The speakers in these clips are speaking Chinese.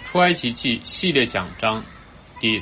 出埃及记系列讲章第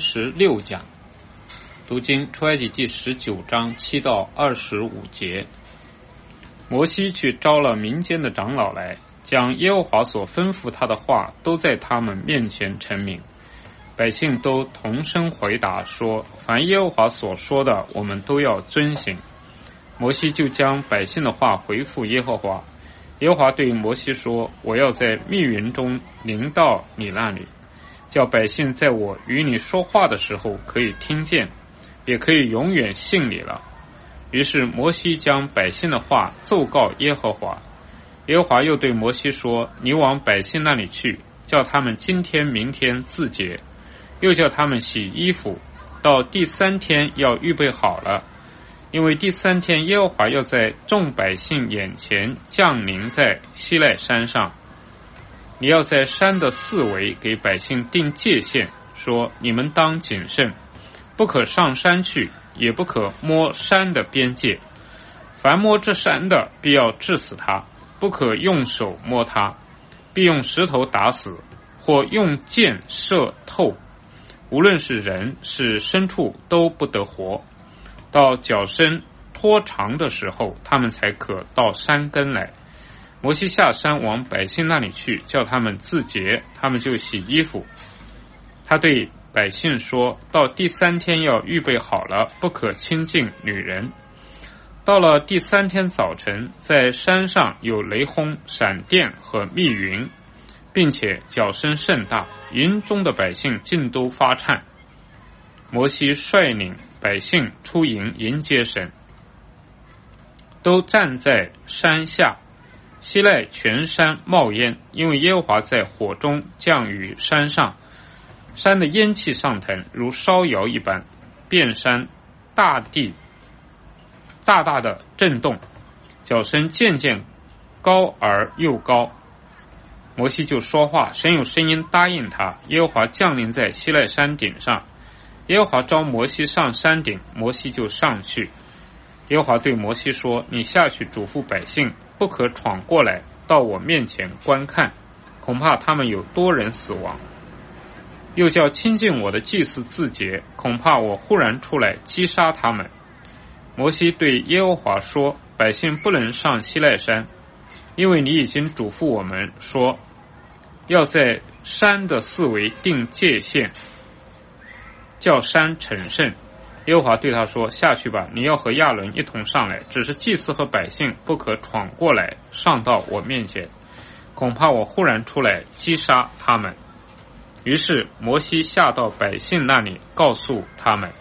36讲，读经出埃及记19章7到25节。摩西去招了民间的长老来，将耶和华所吩咐他的话都在他们面前陈明。百姓都同声回答说，凡耶和华所说的，我们都要遵行。摩西就将百姓的话回复耶和华。耶和华对摩西说，我要在密云中临到你那里，叫百姓在我与你说话的时候可以听见，也可以永远信你了。于是摩西将百姓的话奏告耶和华。耶和华又对摩西说，你往百姓那里去，叫他们今天明天自洁，又叫他们洗衣服，到第3天要预备好了，因为第3天耶和华要在众百姓眼前降临在西奈山上。你要在山的四围给百姓定界限，说你们当谨慎，不可上山去，也不可摸山的边界，凡摸这山的必要治死他，不可用手摸他，必用石头打死，或用箭射透，无论是人是牲畜都不得活。到脚身拖长的时候，他们才可到山根来。摩西下山往百姓那里去，叫他们自洁，他们就洗衣服。他对百姓说，到第3天要预备好了，不可亲近女人。到了第3天早晨，在山上有雷轰、闪电和密云，并且脚声甚大，云中的百姓尽都发颤。摩西率领百姓出营迎接神，都站在山下。西奈全山冒烟，因为耶和华在火中降于山上，山的烟气上腾，如烧窑一般，遍山大地大大的震动，脚声渐渐高而又高。摩西就说话，神有声音答应他。耶和华降临在西奈山顶上，耶和华召摩西上山顶，摩西就上去。耶和华对摩西说，你下去嘱咐百姓，不可闯过来到我面前观看，恐怕他们有多人死亡。又叫亲近我的祭司自洁，恐怕我忽然出来击杀他们。摩西对耶和华说，百姓不能上西奈山，因为你已经嘱咐我们说，要在山的四围定界限，叫山成圣。耶和华对他说，下去吧，你要和亚伦一同上来，只是祭司和百姓不可闯过来上到我面前，恐怕我忽然出来击杀他们。于是摩西下到百姓那里，告诉他们。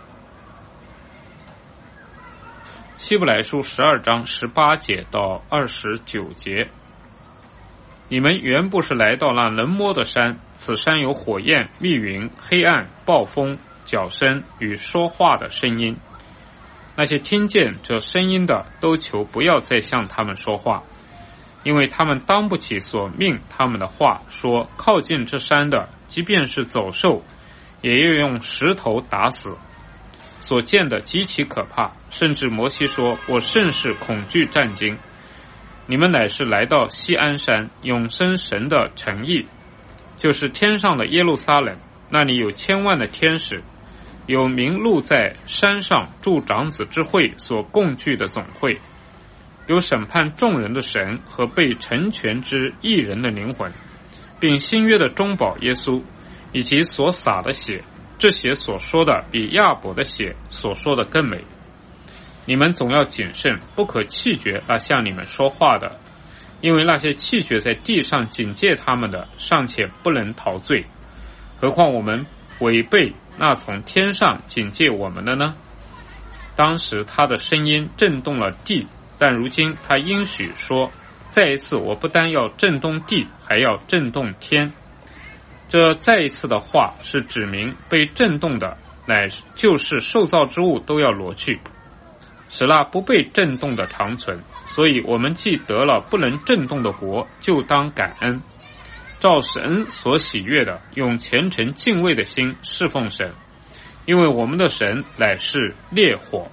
希伯来书12章18节到29节，你们原不是来到那能摸的山，此山有火焰、密云、黑暗、暴风、脚声与说话的声音。那些听见这声音的，都求不要再向他们说话，因为他们当不起所命他们的话，说靠近这山的，即便是走兽，也要用石头打死。所见的极其可怕，甚至摩西说，我甚是恐惧战惊。你们乃是来到锡安山，永生神的城邑，就是天上的耶路撒冷，那里有千万的天使，有名录在山上诸长子之会所共聚的总会，有审判众人的神和被成全之义人的灵魂，并新约的中保耶稣，以及所洒的血，这血所说的比亚伯的血所说的更美。你们总要谨慎，不可弃绝那向你们说话的，因为那些弃绝在地上警戒他们的，尚且不能逃罪，何况我们违背那从天上警戒我们的呢？当时他的声音震动了地，但如今他应许说，再一次我不单要震动地，还要震动天。这再一次的话是指明被震动的就是受造之物都要挪去，使那不被震动的长存。所以我们既得了不能震动的国，就当感恩，照神所喜悦的，用虔诚敬畏的心侍奉神，因为我们的神乃是烈火。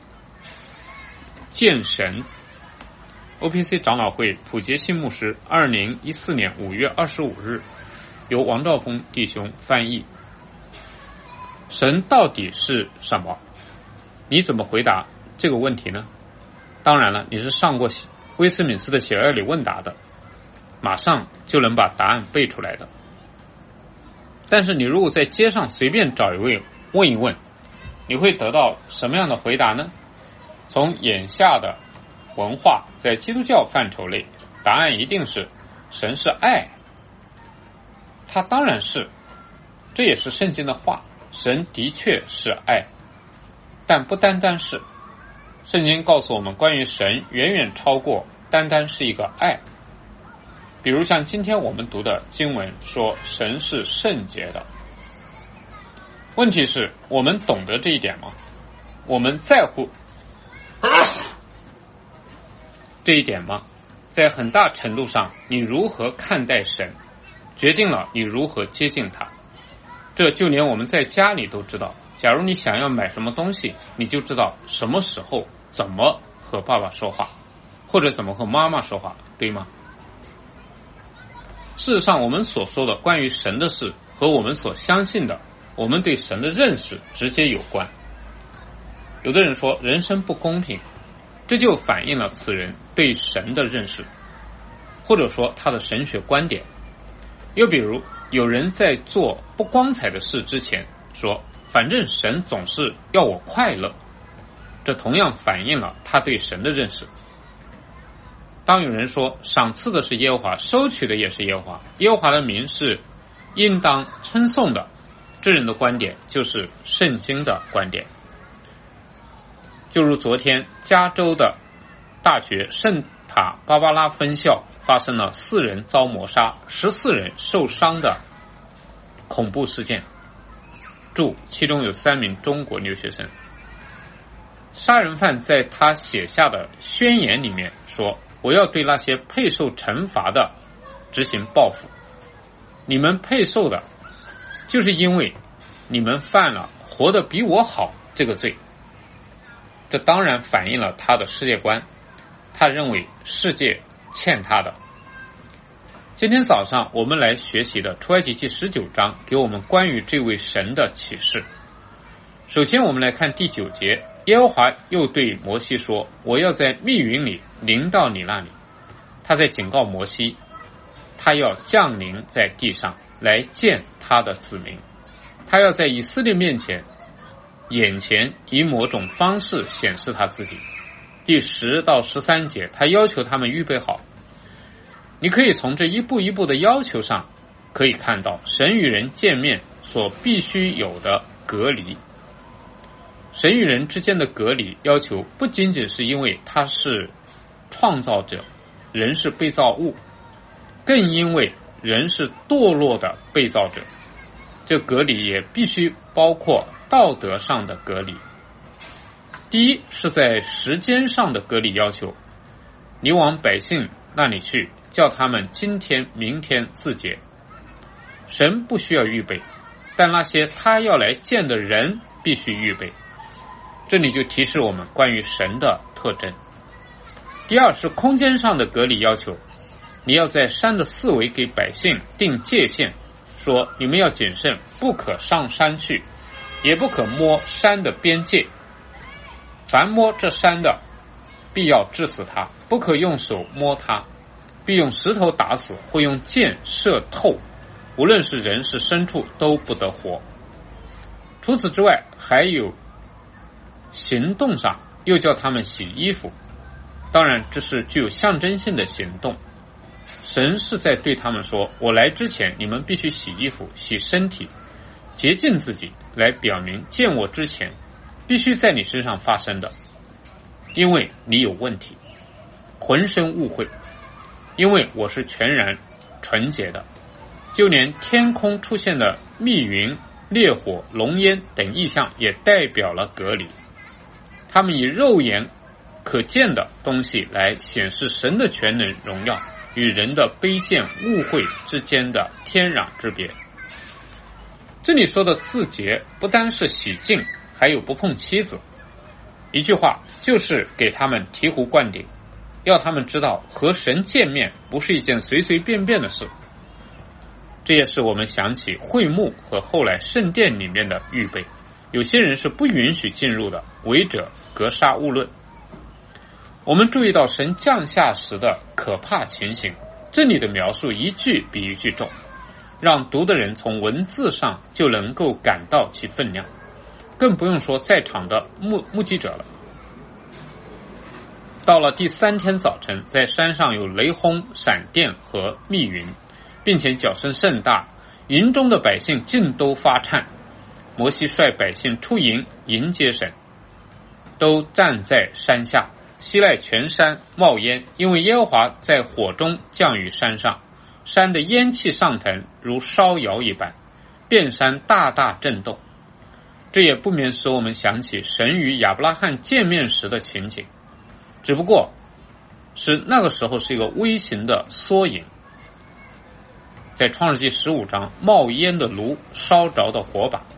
见神。OPC 长老会普杰信牧师2014年5月25日由王兆峰弟兄翻译。神到底是什么？你怎么回答这个问题呢？当然了，你是上过威斯敏斯特血案里问答的，马上就能把答案背出来的。但是你如果在街上随便找一位问一问，你会得到什么样的回答呢？从眼下的文化，在基督教范畴内，答案一定是神是爱。他当然是，这也是圣经的话，神的确是爱，但不单单是。圣经告诉我们，关于神远远超过单单是一个爱。比如像今天我们读的经文说神是圣洁的，问题是我们懂得这一点吗？我们在乎这一点吗？在很大程度上，你如何看待神决定了你如何接近他。这就连我们在家里都知道，假如你想要买什么东西，你就知道什么时候怎么和爸爸说话，或者怎么和妈妈说话，对吗？事实上，我们所说的关于神的事和我们所相信的，我们对神的认识直接有关。有的人说人生不公平，这就反映了此人对神的认识，或者说他的神学观点。又比如有人在做不光彩的事之前说，反正神总是要我快乐，这同样反映了他对神的认识。当有人说赏赐的是耶和华，收取的也是耶和华，耶和华的名是应当称颂的，这人的观点就是圣经的观点。就如昨天加州的大学圣塔芭芭拉分校发生了4人遭谋杀，14人受伤的恐怖事件，注其中有3名中国留学生。杀人犯在他写下的宣言里面说，我要对那些配受惩罚的执行报复，你们配受的就是因为你们犯了活得比我好这个罪。这当然反映了他的世界观，他认为世界欠他的。今天早上我们来学习的出埃及记19章给我们关于这位神的启示。首先我们来看第9节，耶和华又对摩西说，我要在密云里临到你那里。他在警告摩西，他要降临在地上来见他的子民，他要在以色列眼前以某种方式显示他自己。第10到13节，他要求他们预备好。你可以从这一步一步的要求上可以看到神与人见面所必须有的隔离。神与人之间的隔离要求不仅仅是因为他是创造者，人是被造物，更因为人是堕落的被造者。这隔离也必须包括道德上的隔离。第一是在时间上的隔离要求，你往百姓那里去，叫他们今天明天自洁。神不需要预备，但那些他要来见的人必须预备。这里就提示我们关于神的特征。第二是空间上的隔离要求，你要在山的四围给百姓定界限，说你们要谨慎，不可上山去，也不可摸山的边界，凡摸这山的必要治死他，不可用手摸他，必用石头打死，或用箭射透，无论是人是牲畜都不得活。除此之外，还有行动上又叫他们洗衣服，当然这是具有象征性的行动。神是在对他们说，我来之前你们必须洗衣服，洗身体，洁净自己，来表明见我之前必须在你身上发生的，因为你有问题，浑身污秽，因为我是全然纯洁的。就连天空出现的密云、烈火、龙烟等异象也代表了隔离，他们以肉眼可见的东西来显示神的全能荣耀与人的卑贱污秽之间的天壤之别。这里说的自洁不单是洗净，还有不碰妻子。一句话就是给他们醍醐灌顶，要他们知道和神见面不是一件随随便便的事。 这也使我们想起会幕和后来圣殿里面的预备，有些人是不允许进入的，违者格杀勿论。我们注意到神降下时的可怕情形，这里的描述一句比一句重，让读的人从文字上就能够感到其分量，更不用说在场的目击者了。到了第3天早晨，在山上有雷轰、闪电和密云，并且角声甚大，营中的百姓尽都发颤。摩西率百姓出营迎接神，都站在山下，西奈全山冒烟，因为耶和华在火中降于山上，山的烟气上腾，如烧窑一般，遍山大大震动。这也不免使我们想起神与亚伯拉罕见面时的情景，只不过是那个时候是一个微型的缩影。在创世纪15章，冒烟的炉，烧着的火把。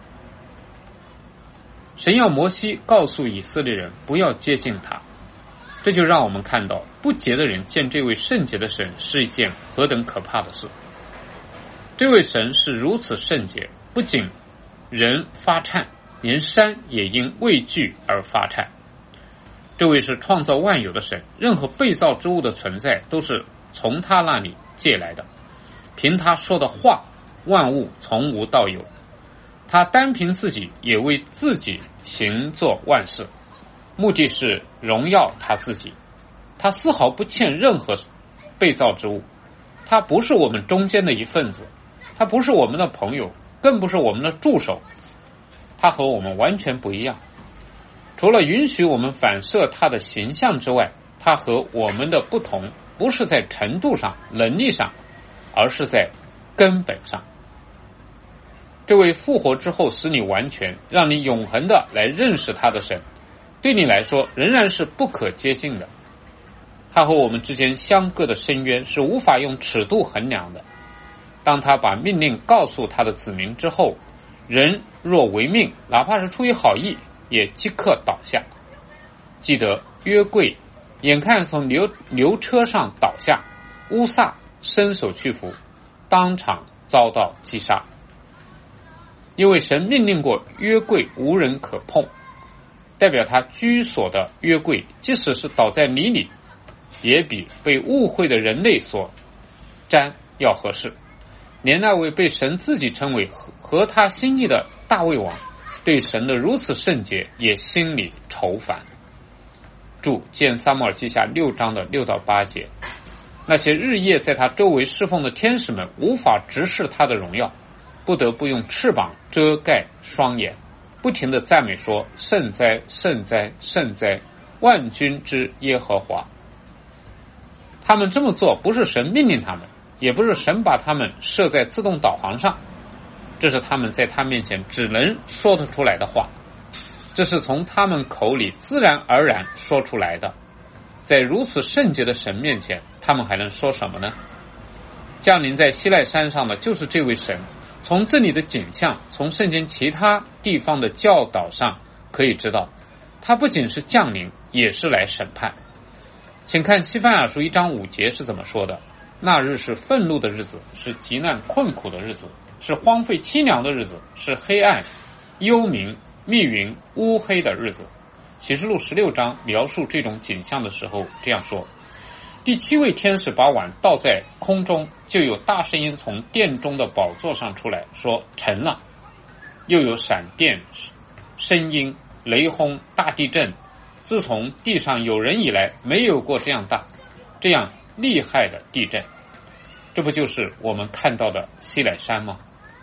神要摩西告诉以色列人不要接近他，这就让我们看到不洁的人见这位圣洁的神是一件何等可怕的事。这位神是如此圣洁，不仅人发颤，连山也因畏惧而发颤。这位是创造万有的神，任何被造之物的存在都是从他那里借来的，凭他说的话，万物从无到有。他单凭自己也为自己行作万事，目的是荣耀他自己。他丝毫不欠任何被造之物，他不是我们中间的一份子，他不是我们的朋友，更不是我们的助手，他和我们完全不一样。除了允许我们反射他的形象之外，他和我们的不同不是在程度上、能力上，而是在根本上。这位复活之后使你完全，让你永恒的来认识他的神，对你来说仍然是不可接近的。他和我们之间相隔的深渊是无法用尺度衡量的。当他把命令告诉他的子民之后，人若违命，哪怕是出于好意，也即刻倒下。记得约柜眼看从牛车上倒下，乌撒伸手去扶，当场遭到击杀。因为神命令过约柜无人可碰，代表他居所的约柜即使是倒在泥里，也比被误会的人类所沾要合适。连那位被神自己称为合他心意的大卫王，对神的如此圣洁也心里愁烦。注见撒母耳记下6章的6到8节。那些日夜在他周围侍奉的天使们无法直视他的荣耀，不得不用翅膀遮盖双眼，不停地赞美说：圣哉，圣哉，圣哉，万军之耶和华。他们这么做不是神命令他们，也不是神把他们设在自动导航上，这是他们在他面前只能说得出来的话，这是从他们口里自然而然说出来的。在如此圣洁的神面前，他们还能说什么呢？降临在西奈山上的就是这位神。从这里的景象，从圣经其他地方的教导上可以知道，他不仅是降临，也是来审判。请看西番雅书1章5节是怎么说的：那日是愤怒的日子，是极难困苦的日子，是荒废凄凉的日子，是黑暗、幽冥、密云、乌黑的日子。启示录16章描述这种景象的时候这样说：第7位天使把碗倒在空中，就有大声音从殿中的宝座上出来，说：成了。又有闪电、声音、雷轰、大地震，自从地上有人以来，没有过这样大、这样厉害的地震。这不就是我们看到的西奈山吗？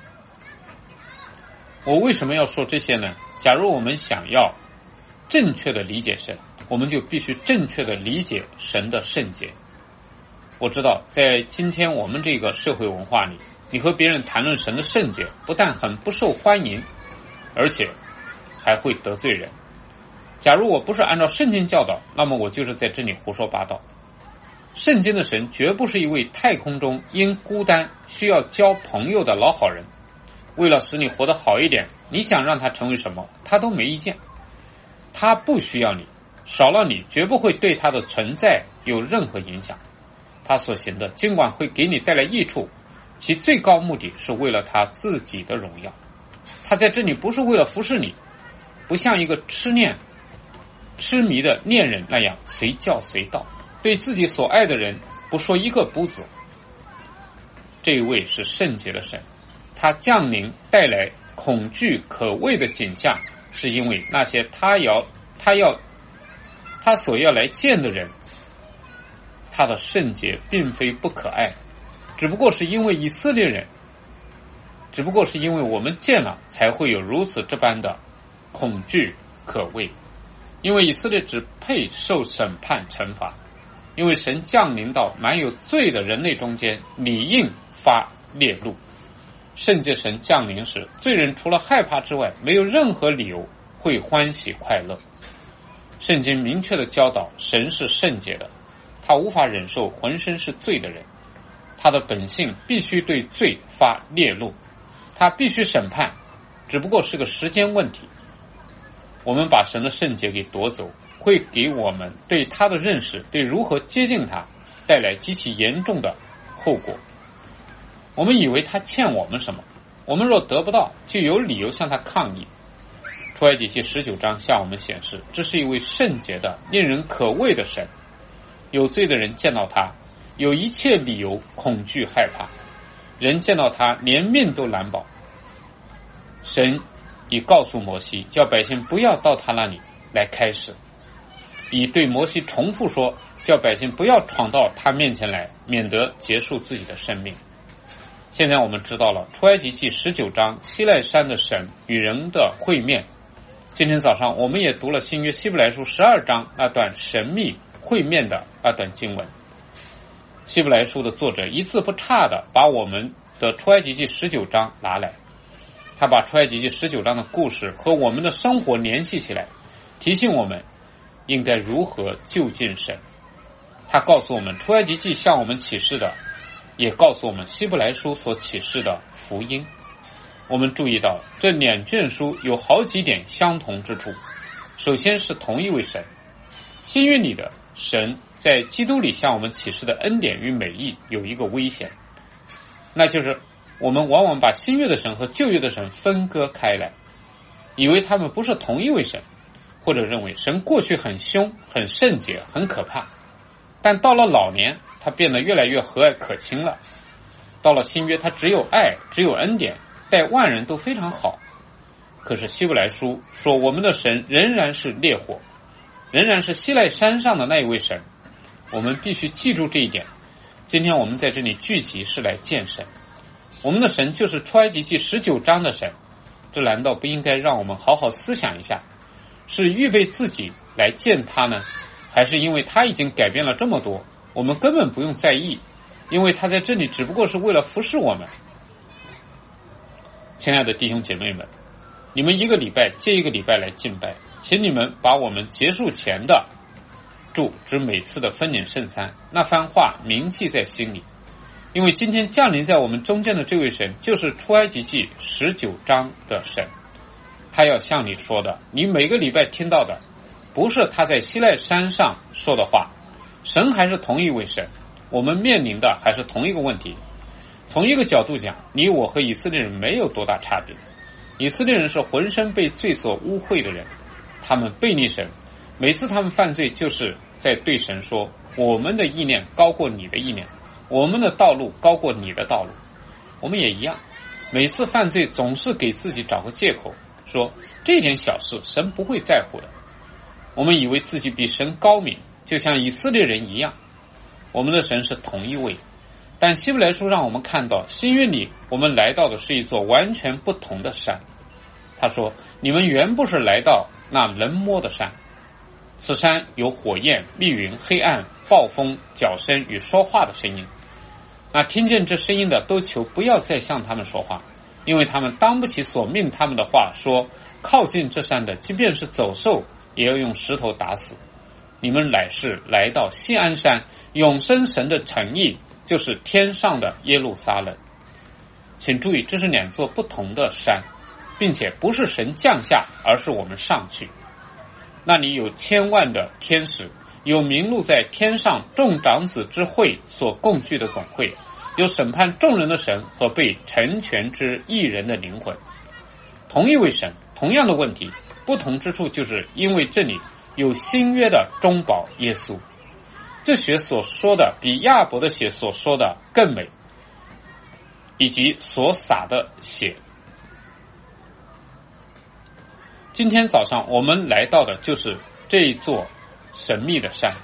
我为什么要说这些呢？假如我们想要正确的理解神，我们就必须正确的理解神的圣洁。我知道在今天我们这个社会文化里，你和别人谈论神的圣洁，不但很不受欢迎，而且还会得罪人。假如我不是按照圣经教导，那么我就是在这里胡说八道。圣经的神绝不是一位太空中因孤单需要交朋友的老好人，为了使你活得好一点，你想让他成为什么，他都没意见。他不需要你，少了你绝不会对他的存在有任何影响。他所行的尽管会给你带来益处， 其最高目的是为了他自己的荣耀。他在这里不是为了服侍你，不像一个痴迷的恋人那样随叫随到，对自己所爱的人不说一个不字。这一位是圣洁的神，他降临带来恐惧可畏的景象，是因为那些他所要来见的人，他的圣洁并非不可爱，只不过是因为以色列人，只不过是因为我们见了，才会有如此这般的恐惧可畏。因为以色列只配受审判惩罚，因为神降临到满有罪的人类中间，理应发烈怒。圣洁神降临时，罪人除了害怕之外，没有任何理由会欢喜快乐。圣经明确的教导，神是圣洁的，他无法忍受浑身是罪的人，他的本性必须对罪发烈怒，他必须审判，只不过是个时间问题。我们把神的圣洁给夺走，会给我们对他的认识，对如何接近他带来极其严重的后果。我们以为他欠我们什么，我们若得不到，就有理由向他抗议。出埃及记19章向我们显示，这是一位圣洁的令人可畏的神。有罪的人见到他，有一切理由恐惧害怕，人见到他连命都难保。神已告诉摩西，叫百姓不要到他那里来开始，已对摩西重复说，叫百姓不要闯到他面前来，免得结束自己的生命。现在我们知道了出埃及记19章西奈山的神与人的会面。今天早上我们也读了新约希伯来书12章那段神秘会面的那段经文。希伯来书的作者一字不差的把我们的出埃及记19章拿来，他把出埃及记19章的故事和我们的生活联系起来，提醒我们应该如何就近神。他告诉我们出埃及记向我们启示的，也告诉我们希伯来书所启示的福音。我们注意到这两卷书有好几点相同之处。首先是同一位神，新约里的神在基督里向我们启示的恩典与美意有一个危险，那就是我们往往把新约的神和旧约的神分割开来，以为他们不是同一位神，或者认为神过去很凶很圣洁很可怕，但到了老年他变得越来越和蔼可亲了。到了新约他只有爱只有恩典，待万人都非常好。可是希伯来书说我们的神仍然是烈火，仍然是西奈山上的那一位神。我们必须记住这一点。今天我们在这里聚集是来见神，我们的神就是出埃及记19章的神。这难道不应该让我们好好思想一下，是预备自己来见他呢，还是因为他已经改变了这么多，我们根本不用在意，因为他在这里只不过是为了服侍我们。亲爱的弟兄姐妹们，你们一个礼拜接一个礼拜来敬拜，请你们把我们结束前的主指每次的分领圣餐那番话铭记在心里，因为今天降临在我们中间的这位神就是出埃及记19章的神。他要向你说的，你每个礼拜听到的不是他在西奈山上说的话，神还是同一位神，我们面临的还是同一个问题。从一个角度讲，你我和以色列人没有多大差别。以色列人是浑身被罪所污秽的人，他们背逆神，每次他们犯罪就是在对神说，我们的意念高过你的意念，我们的道路高过你的道路。我们也一样，每次犯罪总是给自己找个借口，说这点小事神不会在乎的。我们以为自己比神高明，就像以色列人一样。我们的神是同一位，但希伯来书让我们看到，新约里我们来到的是一座完全不同的山。他说，你们原不是来到那能摸的山，此山有火焰、密云、黑暗、暴风、角声与说话的声音。那听见这声音的都求不要再向他们说话，因为他们当不起所命他们的话，说靠近这山的即便是走兽也要用石头打死。你们乃是来到锡安山，永生神的城邑，就是天上的耶路撒冷。请注意，这是两座不同的山，并且不是神降下，而是我们上去。那里有千万的天使，有名录在天上众长子之会所共聚的总会， 有审判众人的神和被成全之义人的灵魂。同一位神，同样的问题，不同之处就是因为这里有新约的中保耶稣。这血所说的比亚伯的血所说的更美，以及所洒的血。今天早上我们来到的就是这一座神秘的山，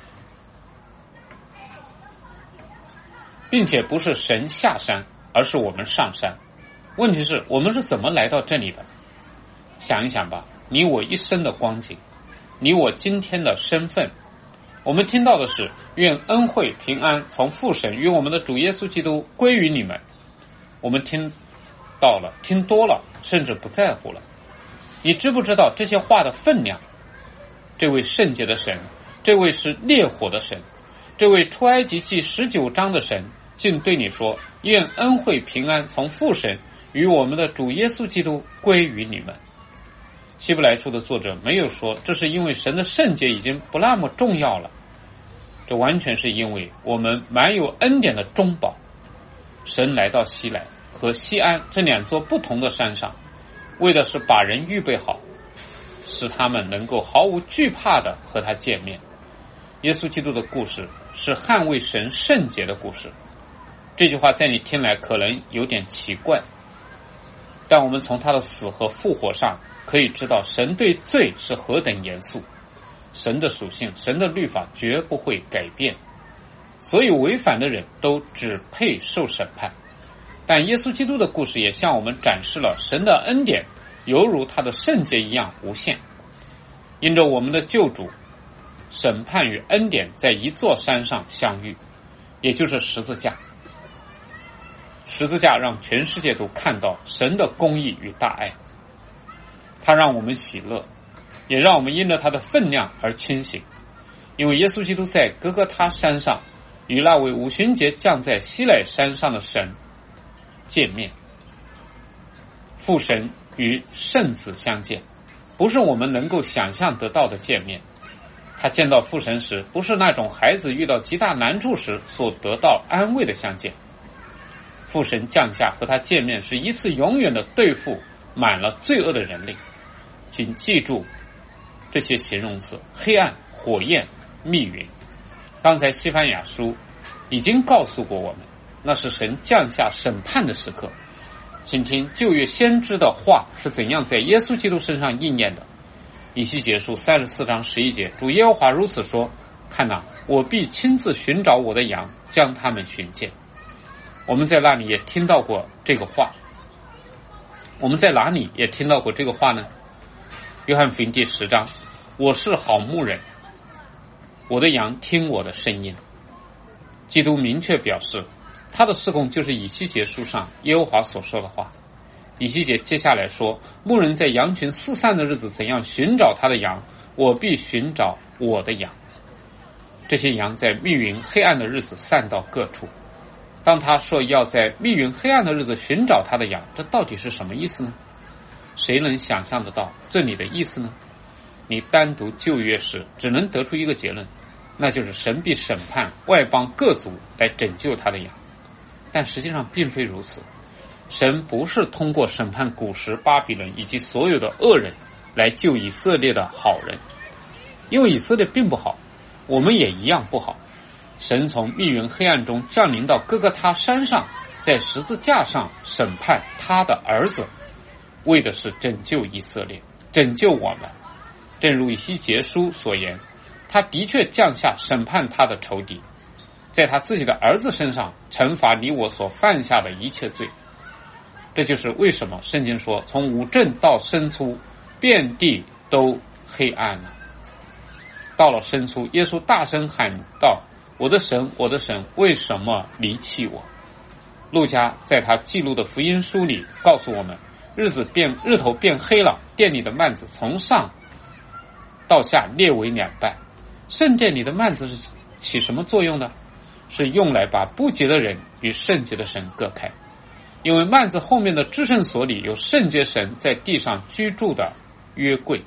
并且不是神下山，而是我们上山。问题是我们是怎么来到这里的？想一想吧，你我一生的光景，你我今天的身份。我们听到的是，愿恩惠平安从父神与我们的主耶稣基督归于你们。我们听到了，听多了，甚至不在乎了。你知不知道这些话的分量？这位圣洁的神，这位是烈火的神，这位出埃及记19章的神，竟对你说，愿恩惠平安从父神与我们的主耶稣基督归于你们。希伯来书的作者没有说这是因为神的圣洁已经不那么重要了，这完全是因为我们满有恩典的中保。神来到西乃和西安这两座不同的山上，为的是把人预备好，使他们能够毫无惧怕地和他见面。耶稣基督的故事是捍卫神圣洁的故事。这句话在你听来可能有点奇怪，但我们从他的死和复活上可以知道神对罪是何等严肃。神的属性，神的律法绝不会改变，所以违反的人都只配受审判。但耶稣基督的故事也向我们展示了神的恩典犹如他的圣洁一样无限。因着我们的救主，审判与恩典在一座山上相遇，也就是十字架。十字架让全世界都看到神的公义与大爱，他让我们喜乐，也让我们因着他的分量而清醒。因为耶稣基督在哥哥他山上与那位五旬节降在西乃山上的神见面，父神与圣子相见，不是我们能够想象得到的见面。他见到父神时，不是那种孩子遇到极大难处时所得到安慰的相见。父神降下和他见面，是一次永远的对付满了罪恶的人类。请记住这些形容词：黑暗、火焰、密云。刚才西番雅书已经告诉过我们，那是神降下审判的时刻。请听旧约先知的话是怎样在耶稣基督身上应验的。以西结书34章11节，主耶和华如此说：看哪，我必亲自寻找我的羊，将他们寻见。我们在那里也听到过这个话。我们在哪里也听到过这个话呢？约翰福音第10章，我是好牧人，我的羊听我的声音。基督明确表示，他的事工就是以西结书上耶和华所说的话。以西结接下来说，牧人在羊群四散的日子怎样寻找他的羊，我必寻找我的羊。这些羊在密云黑暗的日子散到各处。当他说要在密云黑暗的日子寻找他的羊，这到底是什么意思呢？谁能想象得到这里的意思呢？你单独旧约时只能得出一个结论，那就是神必审判外邦各族来拯救他的羊。但实际上并非如此，神不是通过审判古时巴比伦以及所有的恶人来救以色列的好人，因为以色列并不好，我们也一样不好。神从密云黑暗中降临到哥哥他山上，在十字架上审判他的儿子，为的是拯救以色列，拯救我们。正如以西结书所言，他的确降下审判他的仇敌，在他自己的儿子身上惩罚你我所犯下的一切罪。这就是为什么圣经说，从五正到申初，遍地都黑暗了。到了申初，耶稣大声喊道：我的神，我的神，为什么离弃我？路加在他记录的福音书里告诉我们，日头变黑了，殿里的幔子从上到下裂为两半。圣殿里的幔子是起什么作用的？是用来把不洁的人与圣洁的神隔开。因为幔子后面的至圣所里有圣洁神在地上居住的约柜，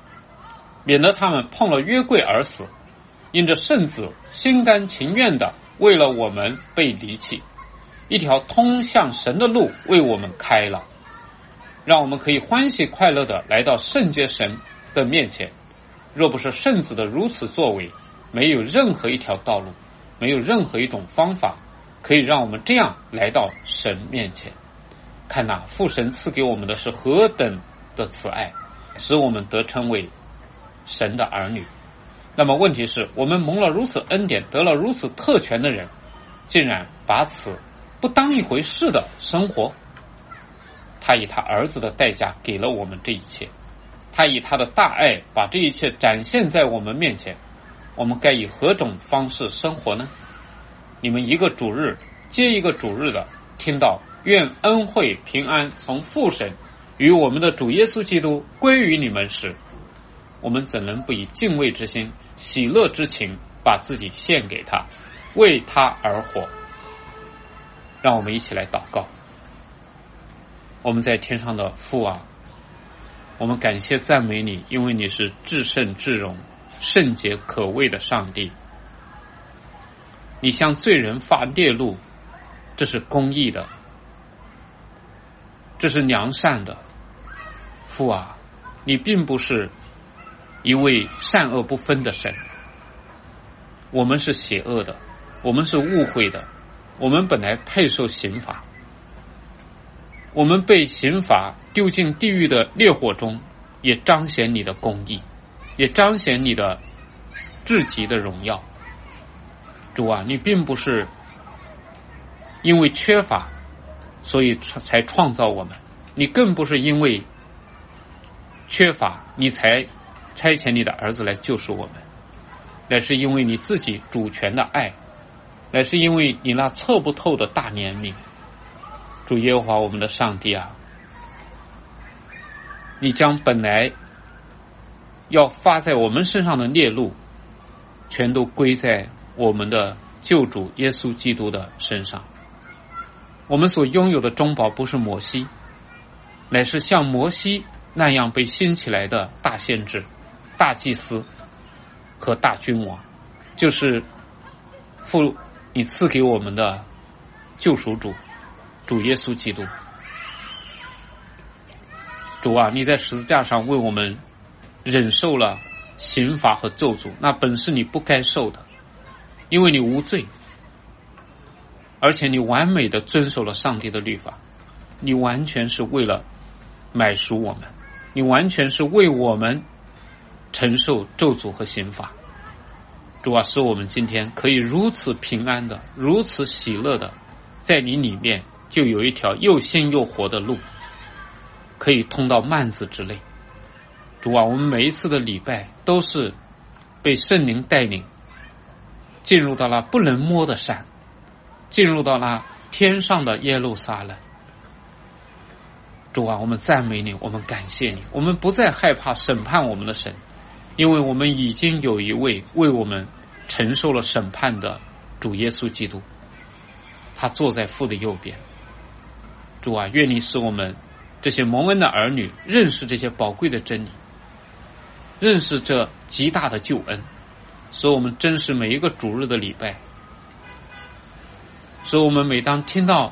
免得他们碰了约柜而死。因着圣子心甘情愿的为了我们被离弃，一条通向神的路为我们开了，让我们可以欢喜快乐的来到圣洁神的面前。若不是圣子的如此作为，没有任何一条道路，没有任何一种方法可以让我们这样来到神面前。看哪，父神赐给我们的是何等的慈爱，使我们得称为神的儿女。那么问题是，我们蒙了如此恩典，得了如此特权的人，竟然把此不当一回事的生活。他以他儿子的代价给了我们这一切，他以他的大爱把这一切展现在我们面前，我们该以何种方式生活呢？你们一个主日接一个主日的听到愿恩惠平安从父神与我们的主耶稣基督归于你们时，我们怎能不以敬畏之心、喜乐之情把自己献给他，为他而活？让我们一起来祷告。我们在天上的父啊，我们感谢赞美你，因为你是至圣至荣、圣洁可畏的上帝。你向罪人发烈怒，这是公义的，这是良善的。父啊，你并不是一位善恶不分的神，我们是邪恶的，我们是误会的，我们本来配受刑罚，我们被刑罚丢进地狱的烈火中，也彰显你的公义，也彰显你的至极的荣耀。主啊，你并不是因为缺乏所以才创造我们，你更不是因为缺乏你才差遣你的儿子来救赎我们，乃是因为你自己主权的爱，乃是因为你那测不透的大怜悯。主耶和华我们的上帝啊，你将本来要发在我们身上的烈怒全都归在我们的救主耶稣基督的身上。我们所拥有的中保不是摩西，乃是像摩西那样被兴起来的大先知、大祭司和大君王，就是父你赐给我们的救赎主耶稣基督。主啊，你在十字架上为我们忍受了刑罚和咒诅，那本是你不该受的，因为你无罪，而且你完美的遵守了上帝的律法，你完全是为了买赎我们，你完全是为我们承受咒诅和刑罚。主啊，使我们今天可以如此平安的、如此喜乐的，在你里面就有一条又新又活的路，可以通到幔子之内。主啊，我们每一次的礼拜都是被圣灵带领，进入到了不能摸的山，进入到了天上的耶路撒冷。主啊，我们赞美你，我们感谢你，我们不再害怕审判我们的神，因为我们已经有一位为我们承受了审判的主耶稣基督，他坐在父的右边。主啊，愿你使我们这些蒙恩的儿女认识这些宝贵的真理，认识这极大的救恩，使我们珍视每一个主日的礼拜，使我们每当听到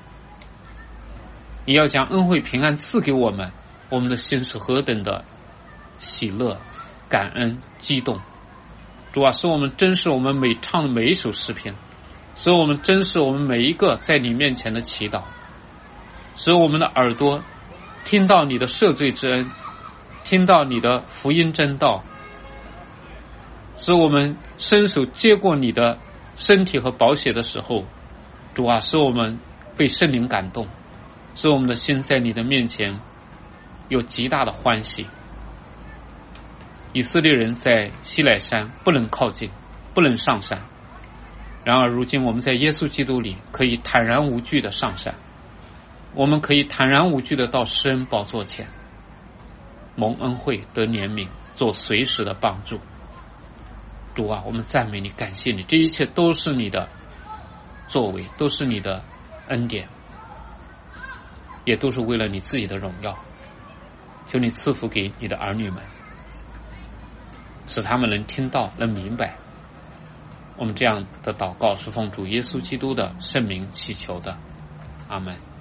你要将恩惠平安赐给我们，我们的心是何等的喜乐、感恩、激动。主啊，使我们珍视我们每唱的每一首诗篇，使我们珍视我们每一个在你面前的祈祷，使我们的耳朵听到你的赦罪之恩，听到你的福音真道，使我们伸手接过你的身体和宝血的时候，主啊，使我们被圣灵感动，使我们的心在你的面前有极大的欢喜。以色列人在西乃山不能靠近，不能上山，然而如今我们在耶稣基督里可以坦然无惧的上山，我们可以坦然无惧的到施恩宝座前，蒙恩惠得怜悯，做随时的帮助。主啊，我们赞美你，感谢你，这一切都是你的作为，都是你的恩典，也都是为了你自己的荣耀。求你赐福给你的儿女们，使他们能听到，能明白。 我们这样的祷告是奉主耶稣基督的圣名祈求的，阿们。